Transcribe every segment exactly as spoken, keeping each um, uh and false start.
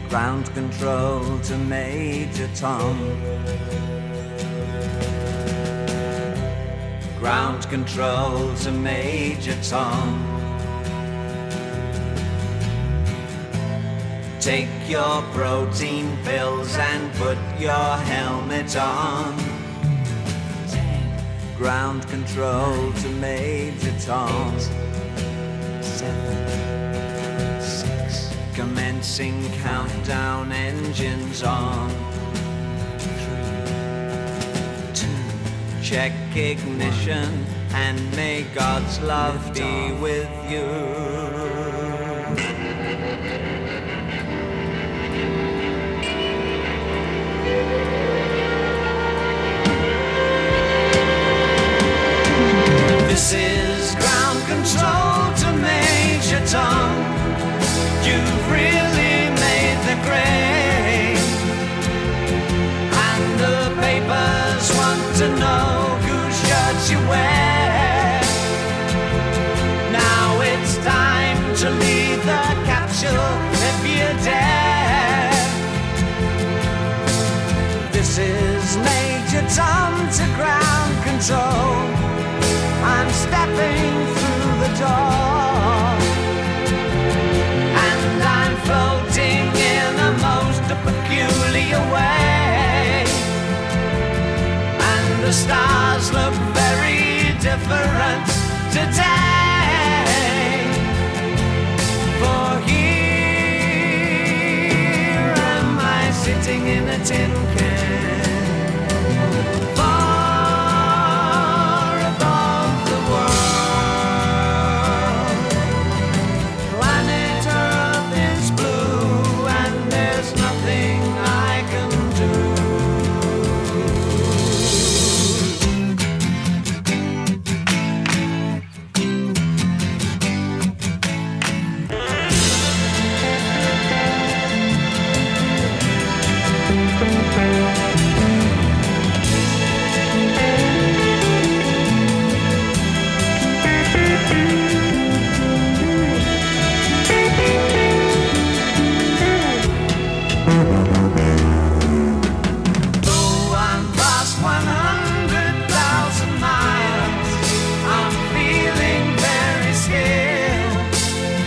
Ground control to Major Tom. Ground control to Major Tom. Take your protein pills and put your helmet on. Ground control to Major Tom. Eight, seven, six. Commencing countdown, engines on. Three, two. Check ignition and may God's love be with you. This is ground control to Major Tom. You've really made the grade, and the papers want to know whose shirts you wear. Now it's time to leave the capsule if you dare. This is Major Tom to ground control. I'm stepping through the door, and I'm floating in a most peculiar way, and the stars look very different today. For here am I sitting in a tin can.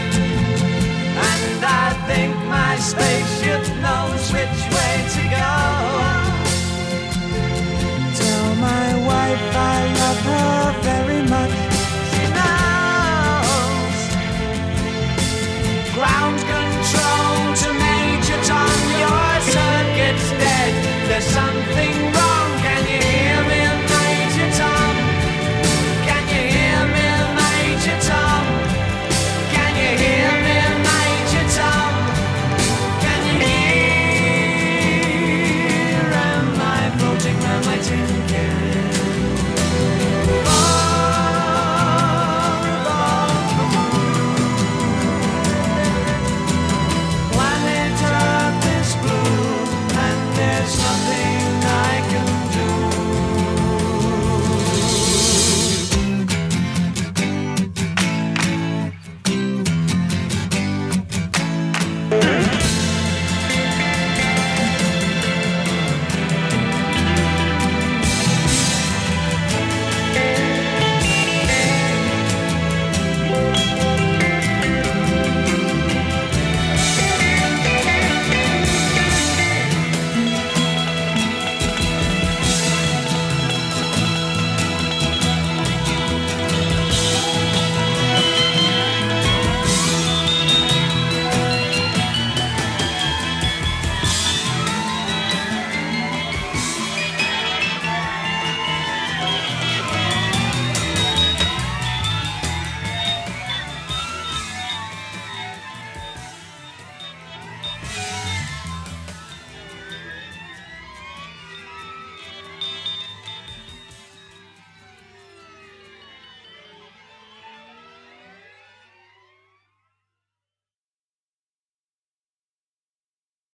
Spaceship knows which way to go.